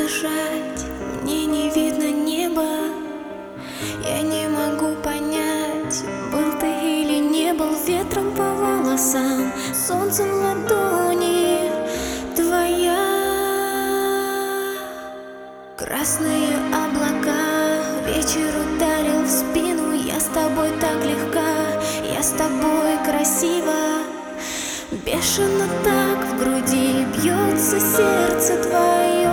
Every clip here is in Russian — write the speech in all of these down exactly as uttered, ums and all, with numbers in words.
дышать, мне не видно неба. Я не могу понять, был ты или не был. Ветром по волосам, солнцем в ладони твоя. Красные облака, вечер ударил в спину. Я с тобой так легка, я с тобой красива. Бешено так в груди бьется сердце твое.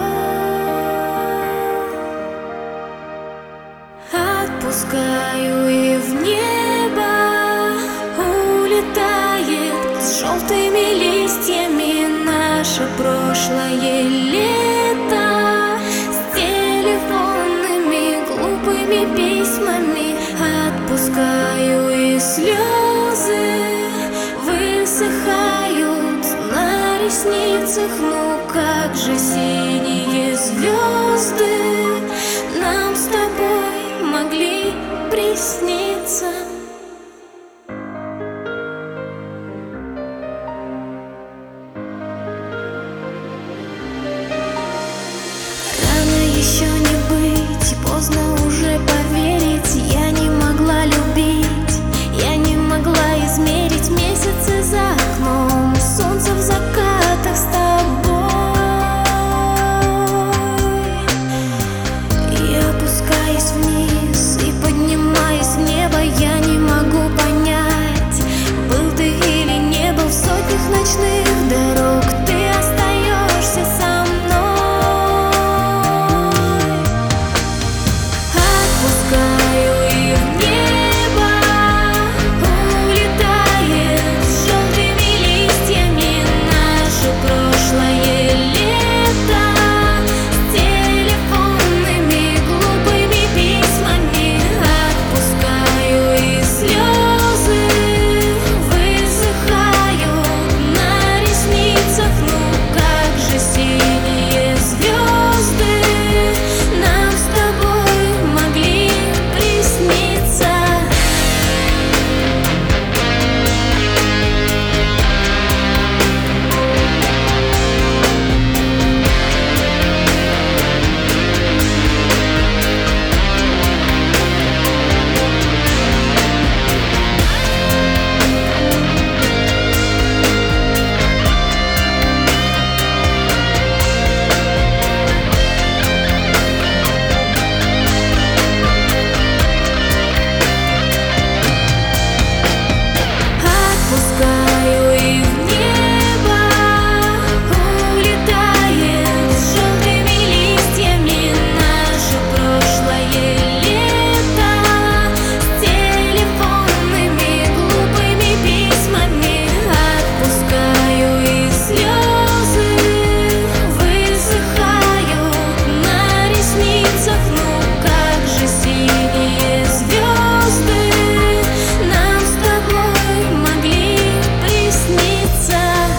Отпускаю и в небо улетает с желтыми листьями наше прошлое лето. С телефонными глупыми письмами отпускаю, и слезы высыхают на ресницах. Ну как же синие звезды нам с тобой могли присниться. Рано еще не быть, поздно уже поверить. Я не могла любить, я не могла измерить месяцы за окном, солнце в закатах с тобой. И опускаясь вниз и поднимаясь в небо, я не могу понять, был ты или не был. В сотнях ночных дорог ты остаешься со мной. Отпускаю и в небо улетает с желтыми листьями наше прошлое лето. С телефонными глупыми письмами отпускаю, и слезы высыхают на ресницах. Ну как же синие звезды нам с тобой могли присниться. Отпускаю и в небо улетает с желтыми листьями наше прошлое лето. С телефонными глупыми письмами отпускаю, и слезы высыхают на ресницах. Ну как же синие звезды нам с тобой могли присниться.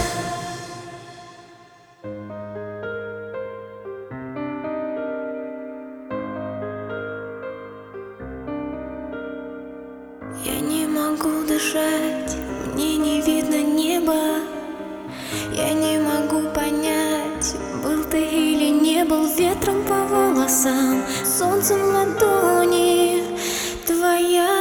Я не могу дышать, мне не видно неба. Я не могу понять, был ты или не был. Ветром по волосам, солнцем в ладони твоя.